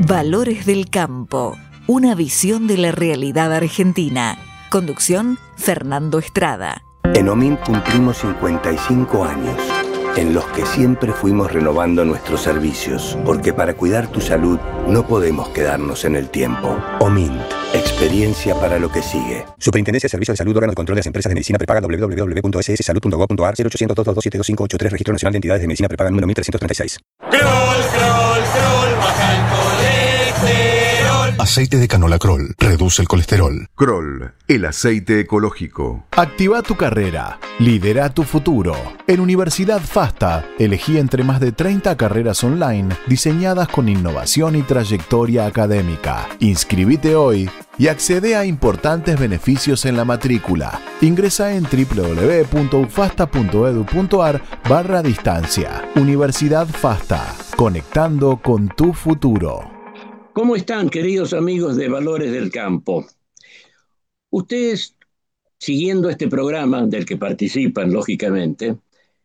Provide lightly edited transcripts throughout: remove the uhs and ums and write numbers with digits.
Valores del Campo, una visión de la realidad argentina. Conducción, Fernando Estrada. En OMINT cumplimos 55 años, en los que siempre fuimos renovando nuestros servicios, porque para cuidar tu salud no podemos quedarnos en el tiempo. OMINT, experiencia para lo que sigue. Superintendencia de Servicios de Salud, órgano de control de las empresas de medicina prepaga, www.sssalud.gov.ar, 0800 222 7583, Registro Nacional de Entidades de Medicina Prepaga número 1336. Baja el colesterol. Aceite de canola Kroll reduce el colesterol. Kroll, el aceite ecológico. Activa tu carrera. Lidera tu futuro. En Universidad FASTA, elegí entre más de 30 carreras online diseñadas con innovación y trayectoria académica. Inscribite hoy y accede a importantes beneficios en la matrícula. Ingresa en www.ufasta.edu.ar/distancia. Universidad FASTA, conectando con tu futuro. ¿Cómo están, queridos amigos de Valores del Campo? Ustedes, siguiendo este programa del que participan, lógicamente,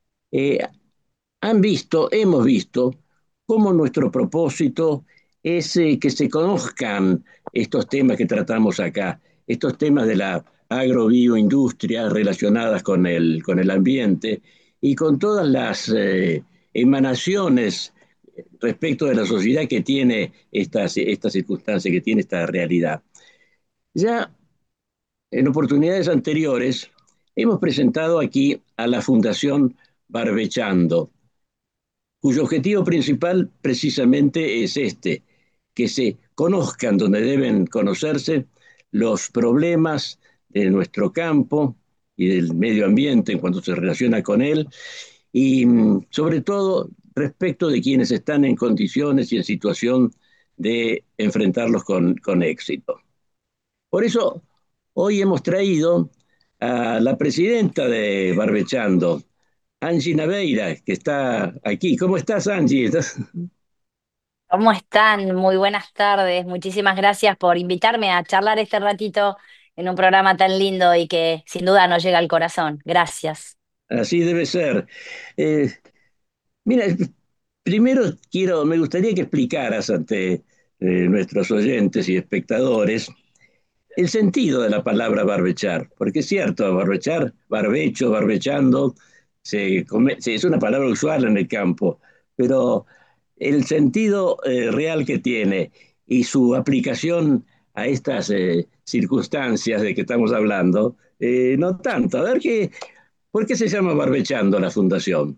hemos visto cómo nuestro propósito es que se conozcan estos temas que tratamos acá, estos temas de la agrobioindustria relacionadas con el ambiente y con todas las emanaciones respecto de la sociedad que tiene esta circunstancia, que tiene esta realidad. Ya en oportunidades anteriores hemos presentado aquí a la Fundación Barbechando, cuyo objetivo principal precisamente es que se conozcan donde deben conocerse los problemas de nuestro campo y del medio ambiente en cuanto se relaciona con él, y sobre todo respecto de quienes están en condiciones y en situación de enfrentarlos con éxito. Por eso, hoy hemos traído a la presidenta de Barbechando, Angie Naveira, que está aquí. ¿Cómo estás, Angie? ¿Cómo están? Muy buenas tardes. Muchísimas gracias por invitarme a charlar este ratito en un programa tan lindo y que sin duda nos llega al corazón. Gracias. Así debe ser. Mira, primero me gustaría que explicaras ante nuestros oyentes y espectadores el sentido de la palabra barbechar, porque es cierto, barbechar, barbecho, barbechando, es una palabra usual en el campo, pero el sentido real que tiene y su aplicación a estas circunstancias de que estamos hablando, no tanto. A ver, ¿por qué se llama Barbechando la fundación?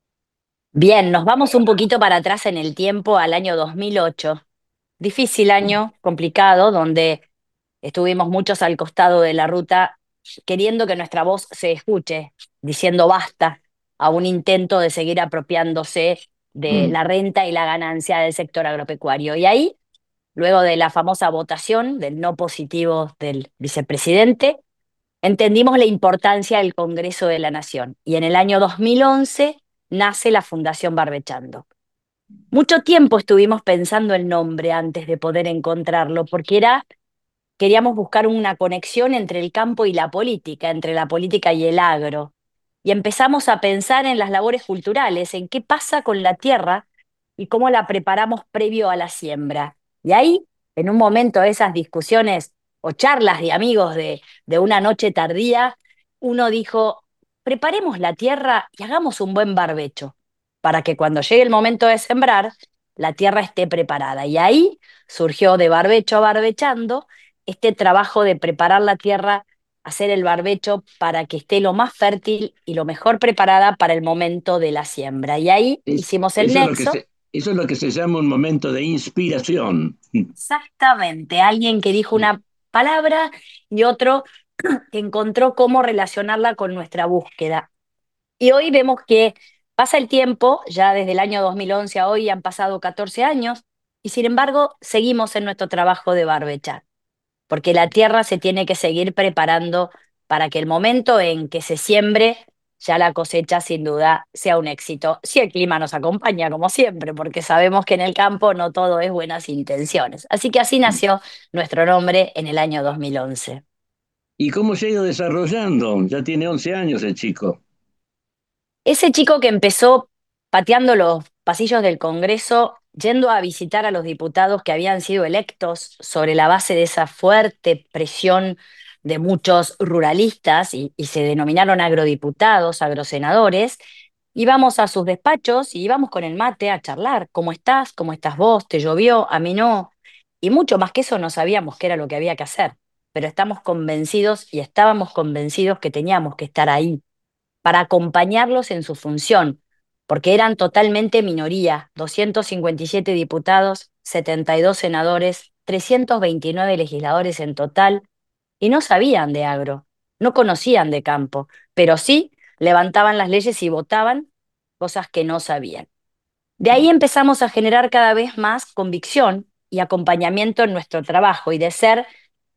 Bien, nos vamos un poquito para atrás en el tiempo al año 2008. Difícil año, complicado, donde estuvimos muchos al costado de la ruta queriendo que nuestra voz se escuche, diciendo basta a un intento de seguir apropiándose de la renta y la ganancia del sector agropecuario. Y ahí, luego de la famosa votación del no positivo del vicepresidente, entendimos la importancia del Congreso de la Nación. Y en el año 2011 nace la Fundación Barbechando. Mucho tiempo estuvimos pensando el nombre antes de poder encontrarlo, porque queríamos buscar una conexión entre el campo y la política, entre la política y el agro. Y empezamos a pensar en las labores culturales, en qué pasa con la tierra y cómo la preparamos previo a la siembra. Y ahí, en un momento de esas discusiones o charlas de amigos de una noche tardía, uno dijo, preparemos la tierra y hagamos un buen barbecho, para que cuando llegue el momento de sembrar, la tierra esté preparada. Y ahí surgió de barbecho a barbechando este trabajo de preparar la tierra, hacer el barbecho para que esté lo más fértil y lo mejor preparada para el momento de la siembra. Y ahí hicimos el nexo. Eso es lo que se llama un momento de inspiración. Exactamente, alguien que dijo una palabra y otro que encontró cómo relacionarla con nuestra búsqueda. Y hoy vemos que pasa el tiempo, ya desde el año 2011 a hoy han pasado 14 años, y sin embargo seguimos en nuestro trabajo de barbechar, porque la tierra se tiene que seguir preparando para que el momento en que se siembre, ya la cosecha sin duda sea un éxito. Si el clima nos acompaña, como siempre, porque sabemos que en el campo no todo es buenas intenciones. Así que así nació nuestro nombre en el año 2011. ¿Y cómo se ha ido desarrollando? Ya tiene 11 años el chico. Ese chico que empezó pateando los pasillos del Congreso yendo a visitar a los diputados que habían sido electos sobre la base de esa fuerte presión de muchos ruralistas y se denominaron agrodiputados, agrosenadores, íbamos a sus despachos y íbamos con el mate a charlar. ¿Cómo estás? ¿Cómo estás vos? ¿Te llovió? A mí no. Y mucho más que eso no sabíamos qué era lo que había que hacer, pero estamos convencidos y estábamos convencidos que teníamos que estar ahí para acompañarlos en su función, porque eran totalmente minoría: 257 diputados, 72 senadores, 329 legisladores en total, y no sabían de agro, no conocían de campo, pero sí levantaban las leyes y votaban cosas que no sabían. De ahí empezamos a generar cada vez más convicción y acompañamiento en nuestro trabajo, y de ser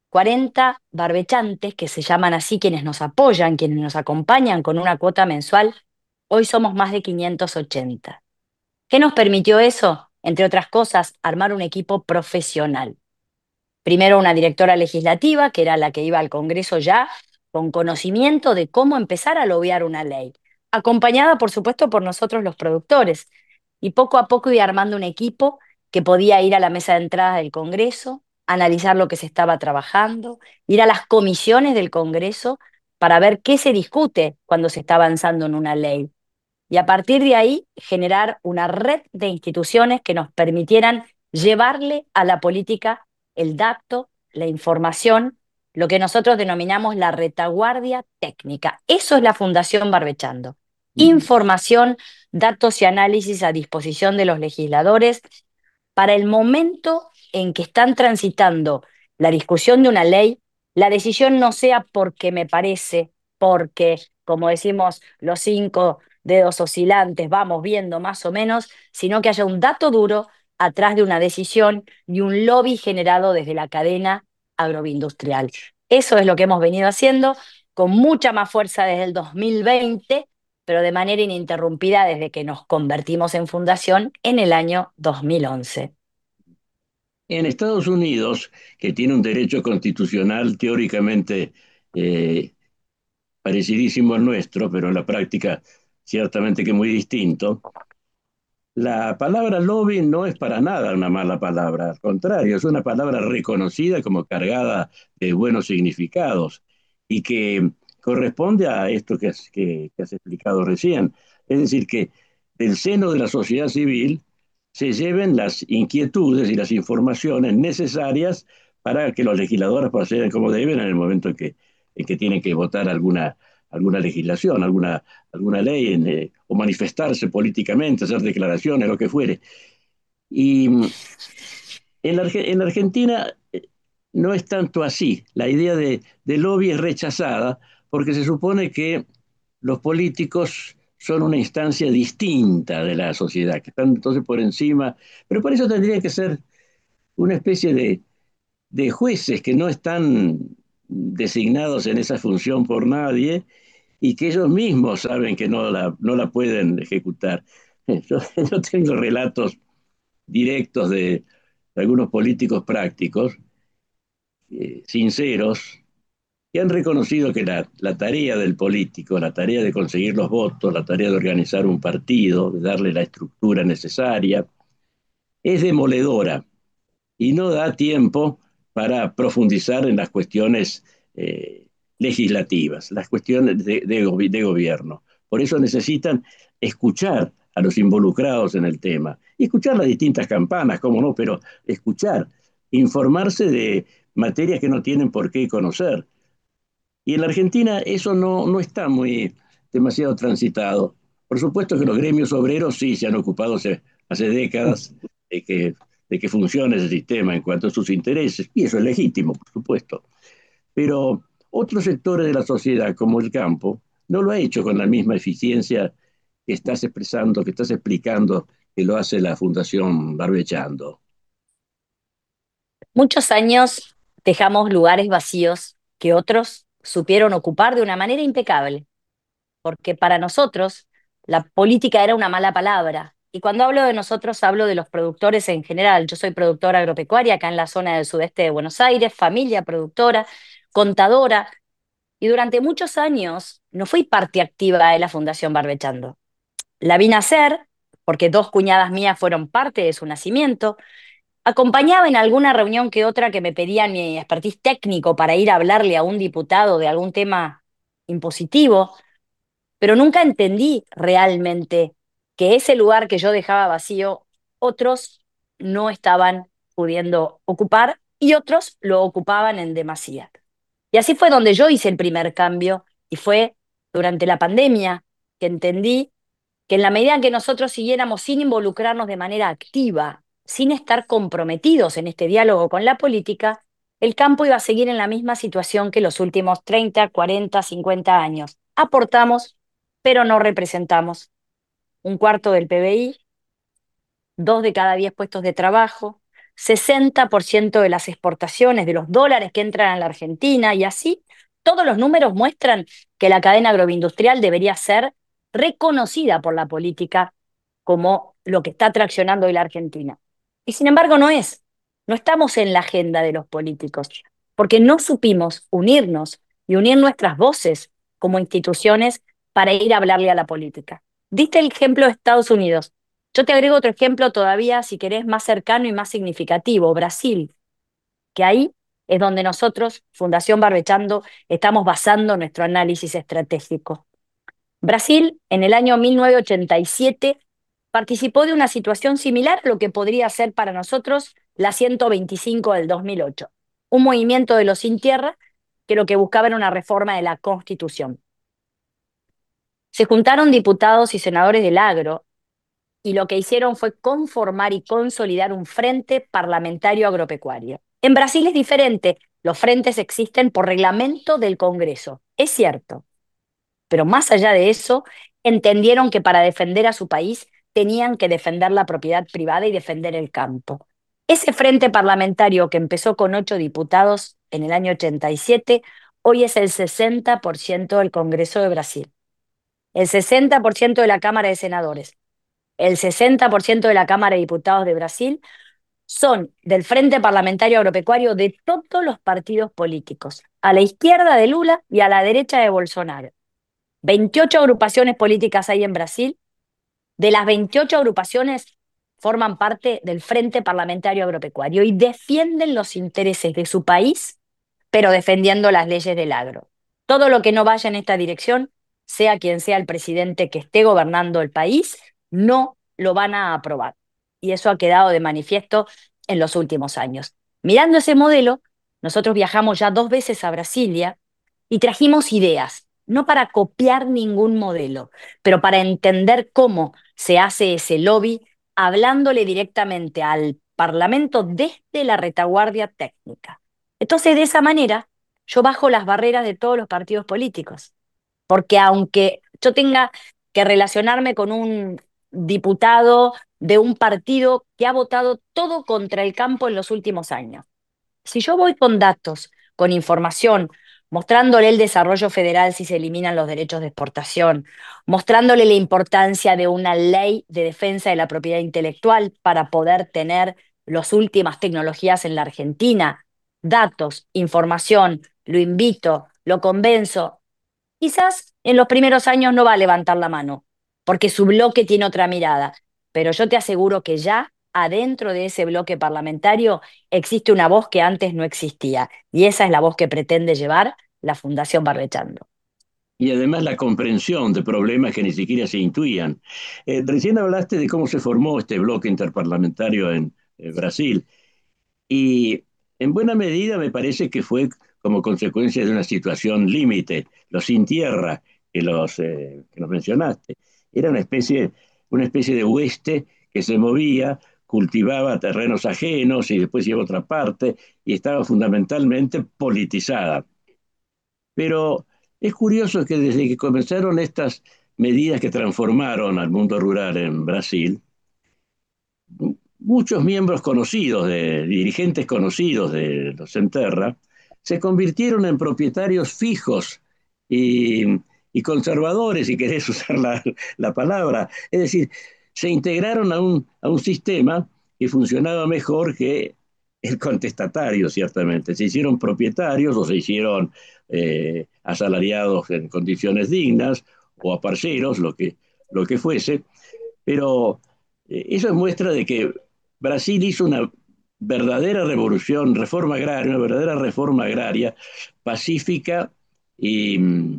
40 barbechantes, que se llaman así quienes nos apoyan, quienes nos acompañan con una cuota mensual, hoy somos más de 580. ¿Qué nos permitió eso? Entre otras cosas, armar un equipo profesional. Primero una directora legislativa, que era la que iba al Congreso ya, con conocimiento de cómo empezar a lobear una ley, acompañada por supuesto por nosotros los productores. Y poco a poco iba armando un equipo que podía ir a la mesa de entrada del Congreso, analizar lo que se estaba trabajando, ir a las comisiones del Congreso para ver qué se discute cuando se está avanzando en una ley. Y a partir de ahí generar una red de instituciones que nos permitieran llevarle a la política el dato, la información, lo que nosotros denominamos la retaguardia técnica. Eso es la Fundación Barbechando. Información, datos y análisis a disposición de los legisladores para el momento en que están transitando la discusión de una ley, la decisión no sea porque me parece, porque, como decimos los 5 dedos oscilantes, vamos viendo más o menos, sino que haya un dato duro atrás de una decisión y un lobby generado desde la cadena agroindustrial. Eso es lo que hemos venido haciendo con mucha más fuerza desde el 2020, pero de manera ininterrumpida desde que nos convertimos en fundación en el año 2011. En Estados Unidos, que tiene un derecho constitucional teóricamente eh, parecidísimo al nuestro, pero en la práctica ciertamente que muy distinto, la palabra lobby no es para nada una mala palabra, al contrario, es una palabra reconocida como cargada de buenos significados y que corresponde a esto que has explicado recién. Es decir, que del seno de la sociedad civil se lleven las inquietudes y las informaciones necesarias para que los legisladores procedan como deben en el momento en que tienen que votar alguna legislación, alguna ley o manifestarse políticamente, hacer declaraciones, lo que fuere. Y en la Argentina no es tanto así. La idea de lobby es rechazada porque se supone que los políticos son una instancia distinta de la sociedad, que están entonces por encima, pero por eso tendría que ser una especie de jueces que no están designados en esa función por nadie y que ellos mismos saben que no la pueden ejecutar. Yo tengo relatos directos de algunos políticos prácticos, sinceros, que han reconocido que la tarea del político, la tarea de conseguir los votos, la tarea de organizar un partido, de darle la estructura necesaria, es demoledora y no da tiempo para profundizar en las cuestiones legislativas, las cuestiones de gobierno. Por eso necesitan escuchar a los involucrados en el tema y escuchar las distintas campanas, cómo no, pero escuchar, informarse de materias que no tienen por qué conocer. Y en la Argentina eso no está demasiado transitado. Por supuesto que los gremios obreros sí se han ocupado hace décadas de que funcione ese sistema en cuanto a sus intereses, y eso es legítimo, por supuesto. Pero otros sectores de la sociedad, como el campo, no lo ha hecho con la misma eficiencia que estás expresando, que estás explicando que lo hace la Fundación Barbechando. Muchos años dejamos lugares vacíos que otros supieron ocupar de una manera impecable, porque para nosotros la política era una mala palabra. Y cuando hablo de nosotros, hablo de los productores en general. Yo soy productora agropecuaria acá en la zona del sudeste de Buenos Aires, familia productora, contadora, y durante muchos años no fui parte activa de la Fundación Barbechando. La vi nacer porque 2 cuñadas mías fueron parte de su nacimiento. Acompañaba en alguna reunión que otra que me pedían mi expertise técnico para ir a hablarle a un diputado de algún tema impositivo, pero nunca entendí realmente que ese lugar que yo dejaba vacío, otros no estaban pudiendo ocupar y otros lo ocupaban en demasía. Y así fue donde yo hice el primer cambio, y fue durante la pandemia que entendí que en la medida en que nosotros siguiéramos sin involucrarnos de manera activa, sin estar comprometidos en este diálogo con la política, el campo iba a seguir en la misma situación que los últimos 30, 40, 50 años. Aportamos, pero no representamos. 1/4 del PBI, 2 de cada 10 puestos de trabajo, 60% de las exportaciones, de los dólares que entran a la Argentina, y así todos los números muestran que la cadena agroindustrial debería ser reconocida por la política como lo que está traccionando hoy la Argentina. Y sin embargo no es. No estamos en la agenda de los políticos, porque no supimos unirnos y unir nuestras voces como instituciones para ir a hablarle a la política. Diste el ejemplo de Estados Unidos. Yo te agrego otro ejemplo todavía, si querés, más cercano y más significativo, Brasil, que ahí es donde nosotros, Fundación Barbechando, estamos basando nuestro análisis estratégico. Brasil, en el año 1987, participó de una situación similar a lo que podría ser para nosotros la 125 del 2008, un movimiento de los sin tierra que lo que buscaba era una reforma de la Constitución. Se juntaron diputados y senadores del agro y lo que hicieron fue conformar y consolidar un frente parlamentario agropecuario. En Brasil es diferente, los frentes existen por reglamento del Congreso, es cierto, pero más allá de eso, entendieron que para defender a su país tenían que defender la propiedad privada y defender el campo. Ese frente parlamentario que empezó con 8 diputados en el año 87, hoy es el 60% del Congreso de Brasil, el 60% de la Cámara de Senadores, el 60% de la Cámara de Diputados de Brasil son del Frente Parlamentario Agropecuario de todos los partidos políticos, a la izquierda de Lula y a la derecha de Bolsonaro. 28 agrupaciones políticas hay en Brasil. De las 28 agrupaciones forman parte del Frente Parlamentario Agropecuario y defienden los intereses de su país, pero defendiendo las leyes del agro. Todo lo que no vaya en esta dirección, sea quien sea el presidente que esté gobernando el país, no lo van a aprobar. Y eso ha quedado de manifiesto en los últimos años. Mirando ese modelo, nosotros viajamos ya 2 veces a Brasilia y trajimos ideas, no para copiar ningún modelo, pero para entender cómo se hace ese lobby, hablándole directamente al Parlamento desde la retaguardia técnica. Entonces, de esa manera, yo bajo las barreras de todos los partidos políticos, porque aunque yo tenga que relacionarme con un diputado de un partido que ha votado todo contra el campo en los últimos años, si yo voy con datos, con información, mostrándole el desarrollo federal si se eliminan los derechos de exportación, mostrándole la importancia de una ley de defensa de la propiedad intelectual para poder tener las últimas tecnologías en la Argentina, datos, información, lo invito, lo convenzo. Quizás en los primeros años no va a levantar la mano, porque su bloque tiene otra mirada, pero yo te aseguro que ya adentro de ese bloque parlamentario existe una voz que antes no existía, y esa es la voz que pretende llevar la Fundación Barbechando. Y además la comprensión de problemas que ni siquiera se intuían. Recién hablaste de cómo se formó este bloque interparlamentario en Brasil, y en buena medida me parece que fue como consecuencia de una situación límite, los sin tierra que los mencionaste. Era una especie de hueste que se movía, cultivaba terrenos ajenos y después iba a otra parte, y estaba fundamentalmente politizada. Pero es curioso que desde que comenzaron estas medidas que transformaron al mundo rural en Brasil, muchos miembros conocidos, dirigentes conocidos de los Enterra, se convirtieron en propietarios fijos y, y conservadores, si querés usar la palabra. Es decir, se integraron a un sistema que funcionaba mejor que el contestatario, ciertamente. Se hicieron propietarios o se hicieron asalariados en condiciones dignas o aparceros, lo que fuese, pero Eso es muestra de que Brasil hizo una verdadera revolución, reforma agraria, una verdadera reforma agraria pacífica y,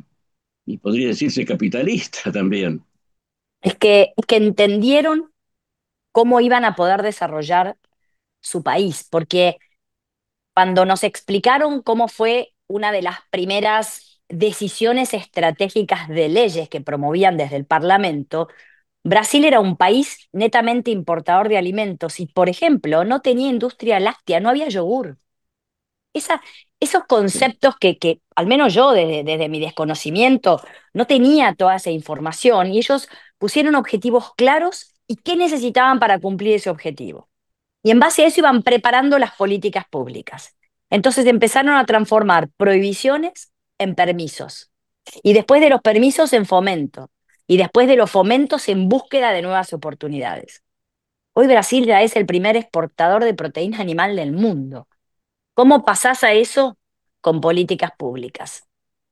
y podría decirse capitalista también. Es que entendieron cómo iban a poder desarrollar su país, porque cuando nos explicaron cómo fue una de las primeras decisiones estratégicas de leyes que promovían desde el Parlamento, Brasil era un país netamente importador de alimentos y, por ejemplo, no tenía industria láctea, no había yogur. Esa, esos conceptos que, al menos yo desde mi desconocimiento no tenía toda esa información y ellos pusieron objetivos claros y qué necesitaban para cumplir ese objetivo. Y en base a eso iban preparando las políticas públicas. Entonces empezaron a transformar prohibiciones en permisos. Y después de los permisos en fomento. Y después de los fomentos en búsqueda de nuevas oportunidades. Hoy Brasil ya es el primer exportador de proteína animal del mundo. ¿Cómo pasás a eso? Con políticas públicas.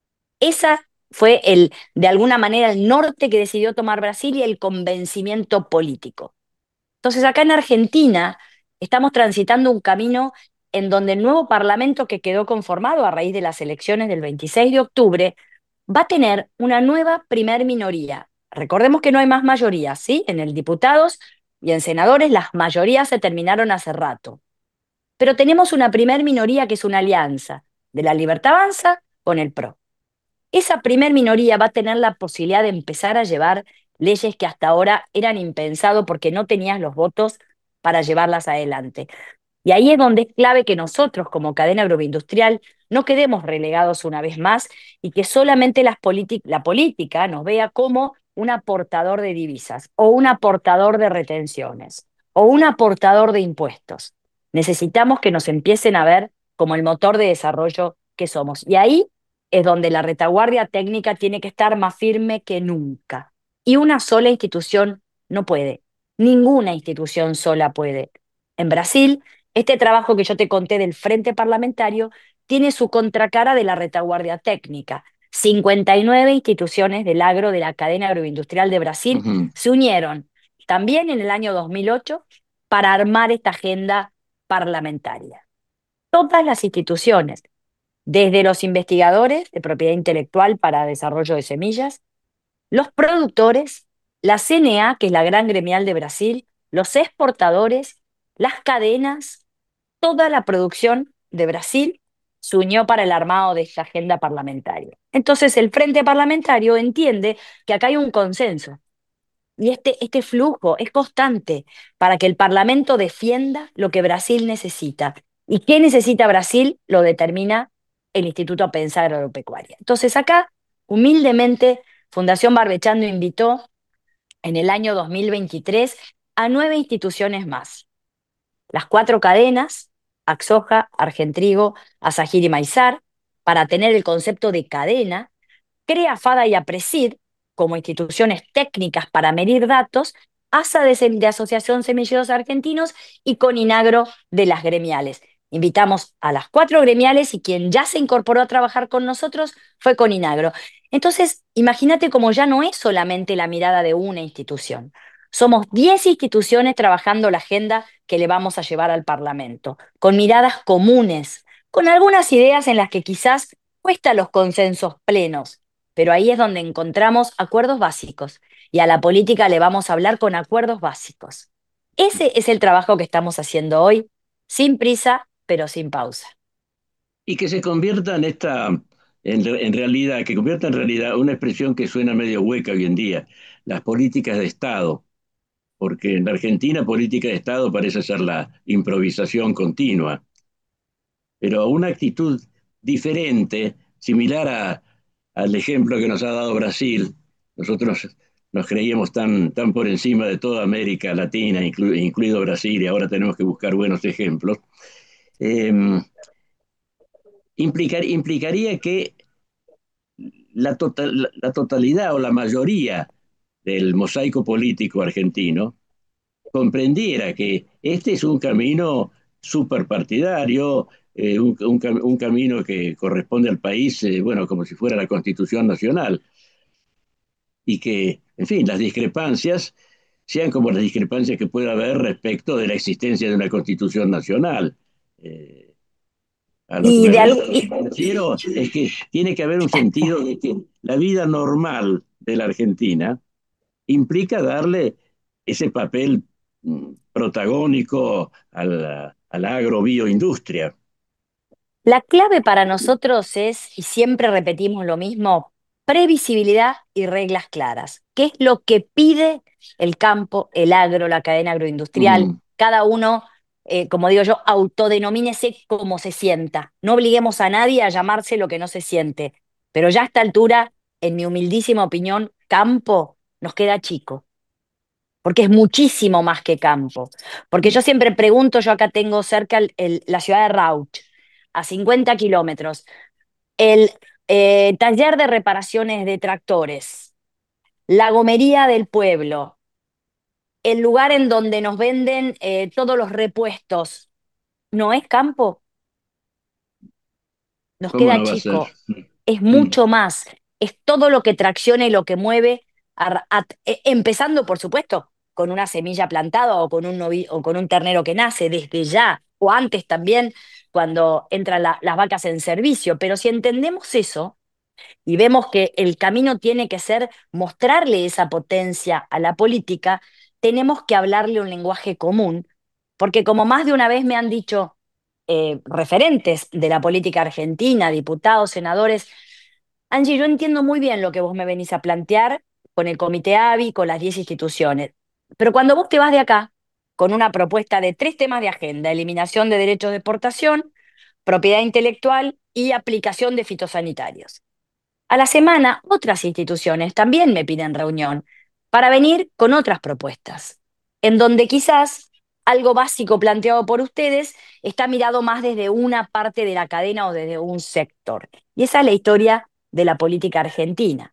Esa fue de alguna manera, el norte que decidió tomar Brasil y el convencimiento político. Entonces, acá en Argentina estamos transitando un camino en donde el nuevo parlamento que quedó conformado a raíz de las elecciones del 26 de octubre va a tener una nueva primer minoría. Recordemos que no hay más mayorías, ¿sí? En el diputados y en senadores las mayorías se terminaron hace rato. Pero tenemos una primer minoría que es una alianza de la Libertad Avanza con el PRO. Esa primer minoría va a tener la posibilidad de empezar a llevar leyes que hasta ahora eran impensado porque no tenías los votos para llevarlas adelante. Y ahí es donde es clave que nosotros, como cadena agroindustrial, no quedemos relegados una vez más y que solamente la política nos vea como un aportador de divisas o un aportador de retenciones o un aportador de impuestos. Necesitamos que nos empiecen a ver como el motor de desarrollo que somos. Y ahí es donde la retaguardia técnica tiene que estar más firme que nunca. Y una sola institución no puede. Ninguna institución sola puede. En Brasil, este trabajo que yo te conté del Frente Parlamentario tiene su contracara de la retaguardia técnica. 59 instituciones del agro de la cadena agroindustrial de Brasil Ujú. se unieron también en el año 2008 para armar esta agenda parlamentaria. Todas las instituciones, desde los investigadores de propiedad intelectual para desarrollo de semillas, los productores, la CNA, que es la gran gremial de Brasil, los exportadores, las cadenas, toda la producción de Brasil se unió para el armado de esta agenda parlamentaria. Entonces el Frente Parlamentario entiende que acá hay un consenso y este flujo es constante para que el Parlamento defienda lo que Brasil necesita. ¿Y qué necesita Brasil? Lo determina el Instituto Pensar Agropecuaria. Entonces acá, humildemente, Fundación Barbechando invitó en el año 2023 a 9 instituciones más. Las 4 cadenas, Axoja, Argentrigo, Asagir y Maizar, para tener el concepto de cadena, crea FADA y APRESID como instituciones técnicas para medir datos, ASA de Asociación Semilleros Argentinos y Coninagro de las gremiales. Invitamos a las 4 gremiales y quien ya se incorporó a trabajar con nosotros fue Coninagro. Entonces, imagínate cómo ya no es solamente la mirada de una institución. Somos 10 instituciones trabajando la agenda que le vamos a llevar al Parlamento, con miradas comunes, con algunas ideas en las que quizás cuesta los consensos plenos, pero ahí es donde encontramos acuerdos básicos y a la política le vamos a hablar con acuerdos básicos. Ese es el trabajo que estamos haciendo hoy, sin prisa, pero sin pausa. Y que se convierta en en realidad, que convierta en realidad una expresión que suena medio hueca hoy en día, las políticas de Estado, porque en la Argentina política de Estado parece ser la improvisación continua, pero una actitud diferente, similar al ejemplo que nos ha dado Brasil. Nosotros nos creíamos tan por encima de toda América Latina, incluido Brasil, y ahora tenemos que buscar buenos ejemplos. Eh, implicaría que la totalidad o la mayoría del mosaico político argentino comprendiera que este es un camino superpartidario, un camino que corresponde al país, bueno, como si fuera la Constitución Nacional, y que, en fin, las discrepancias sean como las discrepancias que pueda haber respecto de la existencia de una constitución nacional. Eh, a lo que Y me de algo, refiero es que tiene que haber un sentido de que la vida normal de la Argentina implica darle ese papel protagónico a la agrobioindustria. la clave para nosotros es, y siempre repetimos lo mismo, previsibilidad y reglas claras. ¿Qué es lo que pide el campo, el agro, la cadena agroindustrial? Mm, Cada uno, como digo yo, autodenomínese como se sienta. No obliguemos a nadie a llamarse lo que no se siente. Pero ya a esta altura, en mi humildísima opinión, campo nos queda chico, porque es muchísimo más que campo. Porque yo siempre pregunto, yo acá tengo cerca la ciudad de Rauch, a 50 kilómetros, el taller de reparaciones de tractores, la gomería del pueblo, el lugar en donde nos venden todos los repuestos, ¿no es campo? Nos ¿Cómo queda no va a ser? chico, es Mm, mucho más, es todo lo que tracciona y lo que mueve, empezando, por supuesto, con una semilla plantada o con o con un ternero que nace desde ya, o antes también, cuando entran las vacas en servicio. Pero si entendemos eso y vemos que el camino tiene que ser mostrarle esa potencia a la política, tenemos que hablarle un lenguaje común, porque como más de una vez me han dicho referentes de la política argentina, diputados, senadores, Angie, yo entiendo muy bien lo que vos me venís a plantear con el Comité ABI, con las 10 instituciones, pero cuando vos te vas de acá con una propuesta de 3 temas de agenda: eliminación de derechos de exportación, propiedad intelectual y aplicación de fitosanitarios. A la semana, otras instituciones también me piden reunión para venir con otras propuestas, en donde quizás algo básico planteado por ustedes está mirado más desde una parte de la cadena o desde un sector. Y esa es la historia de la política argentina.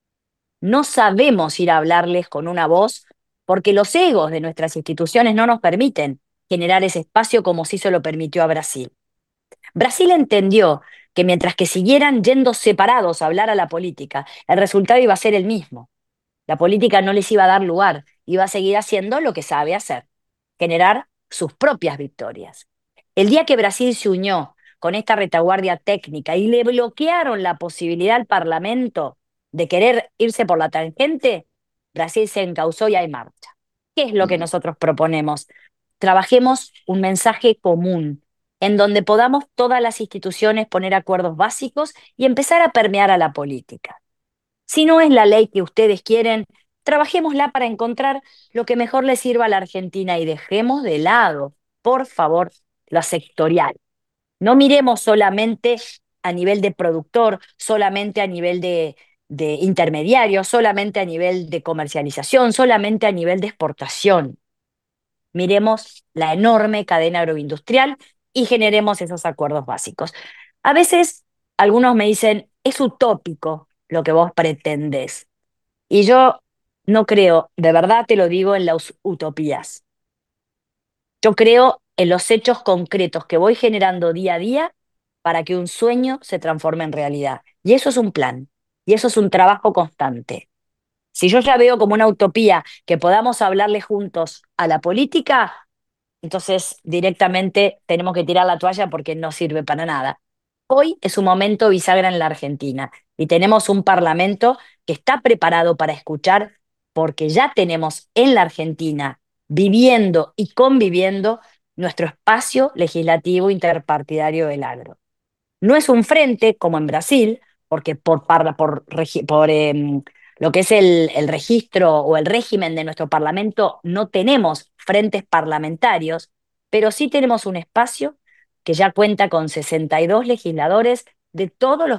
No sabemos ir a hablarles con una voz porque los egos de nuestras instituciones no nos permiten generar ese espacio como sí se lo permitió a Brasil. Brasil entendió que mientras que siguieran yendo separados a hablar a la política, el resultado iba a ser el mismo. La política no les iba a dar lugar, iba a seguir haciendo lo que sabe hacer: generar sus propias victorias. El día que Brasil se unió con esta retaguardia técnica y le bloquearon la posibilidad al Parlamento de querer irse por la tangente, Brasil se encauzó y hay marcha. ¿Qué es lo que mm. nosotros proponemos? Trabajemos un mensaje común, en donde podamos todas las instituciones poner acuerdos básicos y empezar a permear a la política. Si no es la ley que ustedes quieren, trabajémosla para encontrar lo que mejor le sirva a la Argentina y dejemos de lado, por favor, lo sectorial. No miremos solamente a nivel de productor, solamente a nivel de intermediario, solamente a nivel de comercialización, solamente a nivel de exportación. Miremos la enorme cadena agroindustrial y generemos esos acuerdos básicos. A veces algunos me dicen, es utópico lo que vos pretendés. Y yo no creo, de verdad te lo digo, en las utopías. Yo creo en los hechos concretos que voy generando día a día para que un sueño se transforme en realidad. Y eso es un plan, y eso es un trabajo constante. Si yo ya veo como una utopía que podamos hablarle juntos a la política, entonces directamente tenemos que tirar la toalla porque no sirve para nada. Hoy es un momento bisagra en la Argentina y tenemos un parlamento que está preparado para escuchar, porque ya tenemos en la Argentina, viviendo y conviviendo, nuestro espacio legislativo interpartidario del agro. No es un frente como en Brasil, porque por lo que es el registro o el régimen de nuestro parlamento no tenemos frentes parlamentarios, pero sí tenemos un espacio que ya cuenta con 62 legisladores de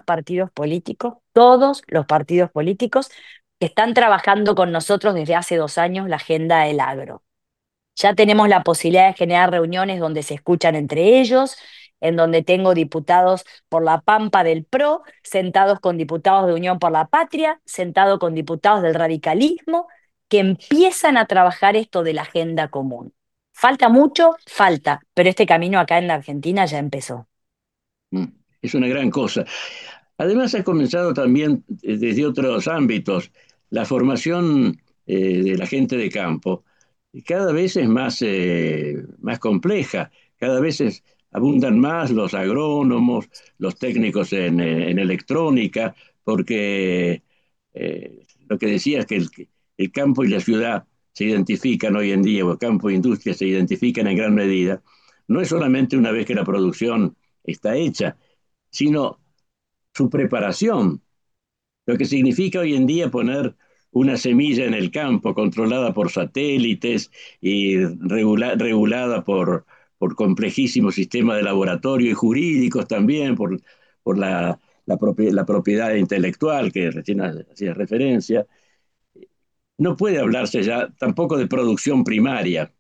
todos los partidos políticos que están trabajando con nosotros desde hace 2 años la agenda del agro. Ya tenemos la posibilidad de generar reuniones donde se escuchan entre ellos, en donde tengo diputados por la Pampa del PRO, sentados con diputados de Unión por la Patria, sentados con diputados del radicalismo, que empiezan a trabajar esto de la agenda común. Falta mucho, falta, pero este camino acá en la Argentina ya empezó. Mm, es una gran cosa. Además, ha comenzado también desde otros ámbitos la formación de la gente de campo cada vez es más compleja, cada vez abundan más los agrónomos, los técnicos en electrónica, porque lo que decía es que el campo y la ciudad se identifican hoy en día, o campo e industria se identifican en gran medida, no es solamente una vez que la producción está hecha, sino su preparación, lo que significa hoy en día poner una semilla en el campo controlada por satélites y regulada por complejísimos sistemas de laboratorio y jurídicos también, por la propiedad intelectual que recién hacía referencia. No puede hablarse ya tampoco de producción primaria.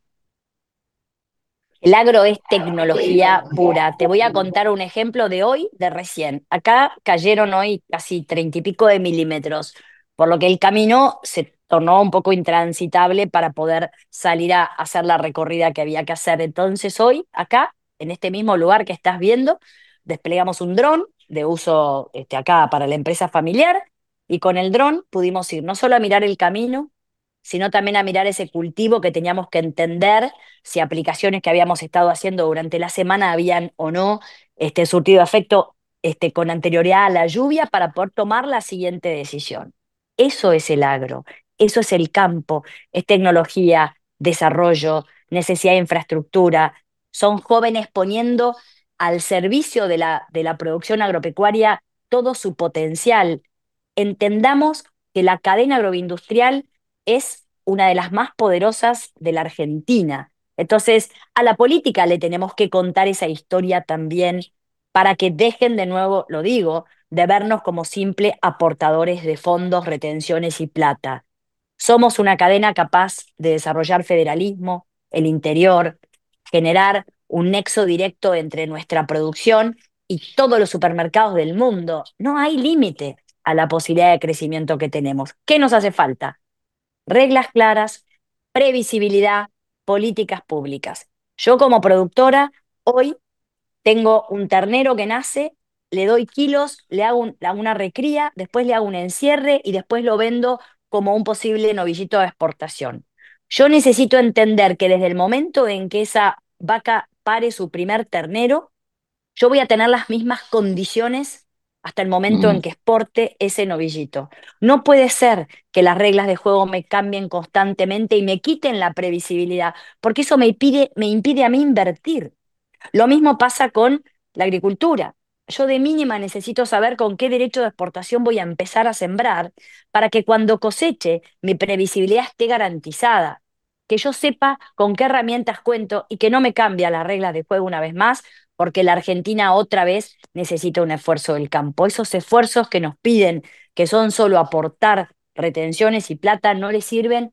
El agro es tecnología pura. Te voy a contar un ejemplo de hoy, de recién. Acá cayeron hoy casi 30 y pico de milímetros, por lo que el camino se tornó un poco intransitable para poder salir a hacer la recorrida que había que hacer. Entonces hoy, acá, en este mismo lugar que estás viendo, desplegamos un dron de uso acá para la empresa familiar y con el dron pudimos ir no solo a mirar el camino, sino también a mirar ese cultivo que teníamos que entender si aplicaciones que habíamos estado haciendo durante la semana habían o no surtido efecto con anterioridad a la lluvia para poder tomar la siguiente decisión. Eso es el agro, eso es el campo, es tecnología, desarrollo, necesidad de infraestructura. Son jóvenes poniendo al servicio de la producción agropecuaria todo su potencial. Entendamos que la cadena agroindustrial es una de las más poderosas de la Argentina. Entonces, a la política le tenemos que contar esa historia también para que dejen de nuevo, lo digo, de vernos como simple aportadores de fondos, retenciones y plata. Somos una cadena capaz de desarrollar federalismo, el interior, generar un nexo directo entre nuestra producción y todos los supermercados del mundo. No hay límite a la posibilidad de crecimiento que tenemos. ¿Qué nos hace falta? Reglas claras, previsibilidad, políticas públicas. Yo como productora hoy tengo un ternero que nace, le doy kilos, le hago una recría, después le hago un encierre y después lo vendo como un posible novillito de exportación. Yo necesito entender que desde el momento en que esa vaca pare su primer ternero, yo voy a tener las mismas condiciones hasta el momento en Mm. que exporte ese novillito. No puede ser que las reglas de juego me cambien constantemente y me quiten la previsibilidad, porque eso me impide a mí invertir. Lo mismo pasa con la agricultura. Yo de mínima necesito saber con qué derecho de exportación voy a empezar a sembrar para que cuando coseche mi previsibilidad esté garantizada, que yo sepa con qué herramientas cuento y que no me cambie las reglas de juego una vez más, porque la Argentina otra vez necesita un esfuerzo del campo. Esos esfuerzos que nos piden, que son solo aportar retenciones y plata, no le sirven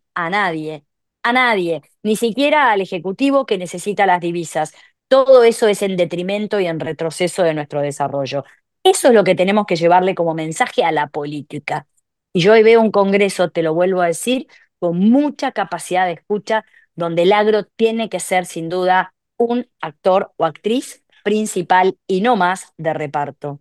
a nadie, ni siquiera al Ejecutivo que necesita las divisas. Todo eso es en detrimento y en retroceso de nuestro desarrollo. Eso es lo que tenemos que llevarle como mensaje a la política. Y yo hoy veo un Congreso, te lo vuelvo a decir, con mucha capacidad de escucha, donde el agro tiene que ser sin duda un actor o actriz principal y no más de reparto.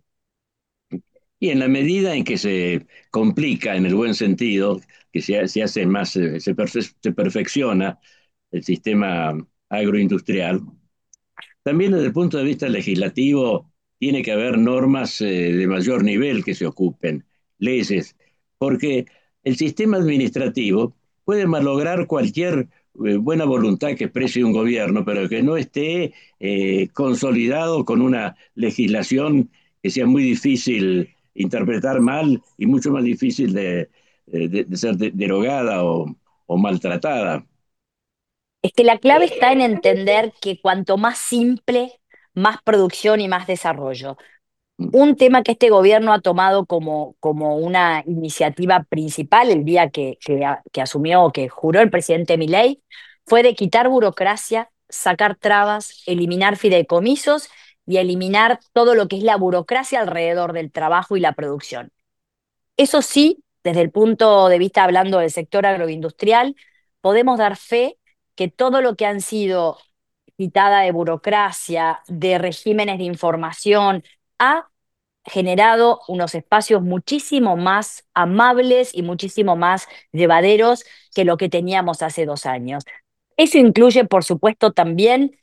Y en la medida en que se complica, en el buen sentido, que se hace más, se perfecciona el sistema agroindustrial, también desde el punto de vista legislativo tiene que haber normas de mayor nivel que se ocupen, leyes, porque el sistema administrativo puede malograr cualquier buena voluntad que exprese un gobierno, pero que no esté consolidado con una legislación que sea muy difícil interpretar mal y mucho más difícil de ser derogada o maltratada. Es que la clave está en entender que cuanto más simple, más producción y más desarrollo. Un tema que este gobierno ha tomado como una iniciativa principal el día que asumió, que juró el presidente Milei, fue de quitar burocracia, sacar trabas, eliminar fideicomisos y eliminar todo lo que es la burocracia alrededor del trabajo y la producción. Eso sí, desde el punto de vista hablando del sector agroindustrial, podemos dar fe que todo lo que han sido quitada de burocracia, de regímenes de información, ha generado unos espacios muchísimo más amables y muchísimo más llevaderos que lo que teníamos hace 2 años. Eso incluye, por supuesto, también